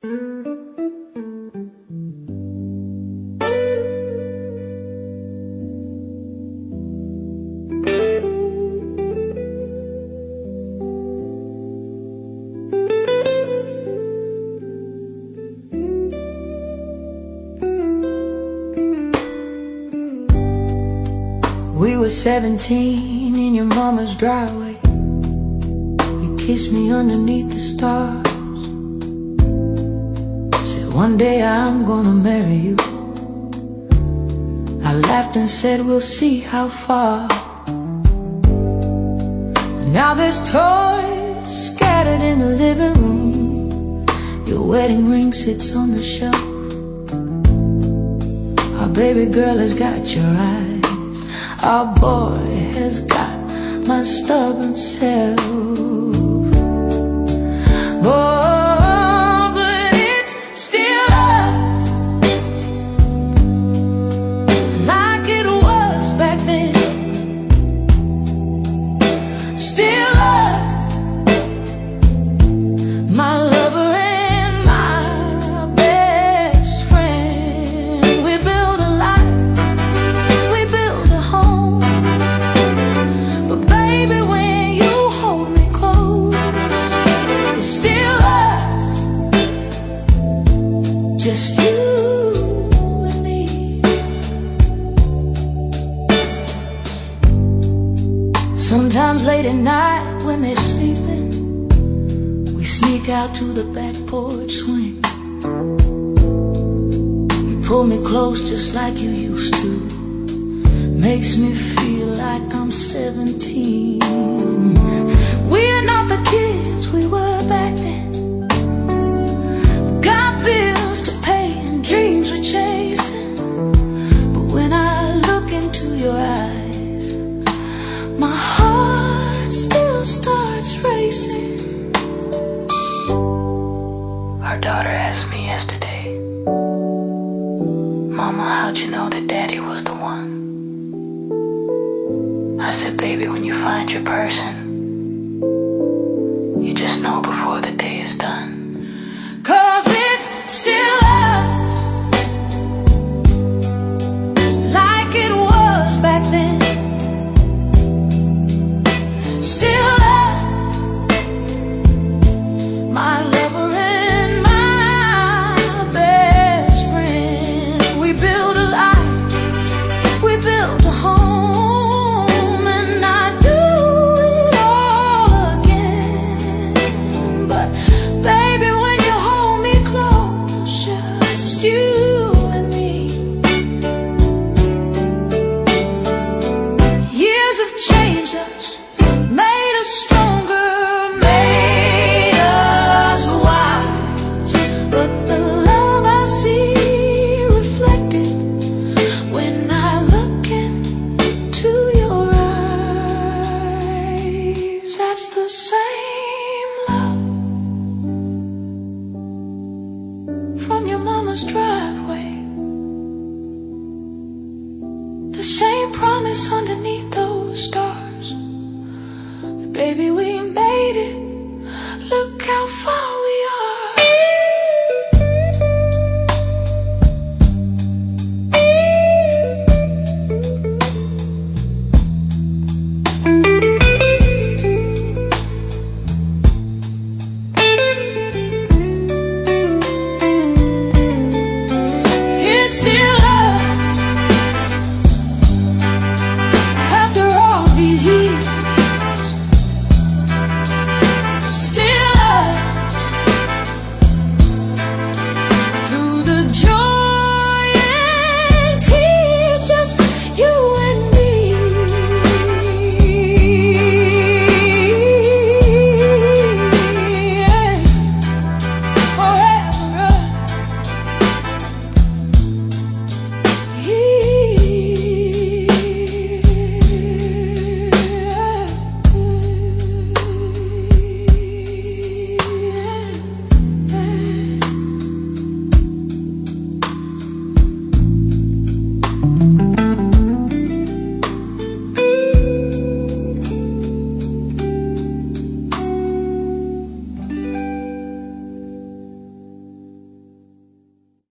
We were 17 in your mama's driveway. You kissed me underneath the stars. Said one day I'm gonna marry you. I laughed and said we'll see how far. Now there's toys scattered in the living room. Your wedding ring sits on the shelf. Our baby girl has got your eyes. Our boy has got my stubborn self. Oh, but it's still us, like it was back then. Still us, my lover and my best friend. We built a life, we built a home. But baby, when you hold me close, it's still us, just you and me. Sometimes late at night when they're sleeping, we sneak out to the back porch swing. You pull me close just like you used to. Makes me feel like I'm 17. We're not the kids we were back then. Got bills to pay and dreams we're chasing. But when I look into your eyes, my heart still starts racing. Our daughter asked me yesterday, Mama, how'd you know that Daddy was the one? I said, baby, when you find your person, you just know before the day is done. 'Cause it's still us, like it was back then. Still us, my lover and my best friend. We built a life, we built a home, and I'd do it all again. But baby, when you hold me close, just you and me. Years have changed us, made us stronger, made us wise. But the love I see reflected when I look into your eyes, that's the same love from your mama's driveway. The same promise underneath those stars. Baby, we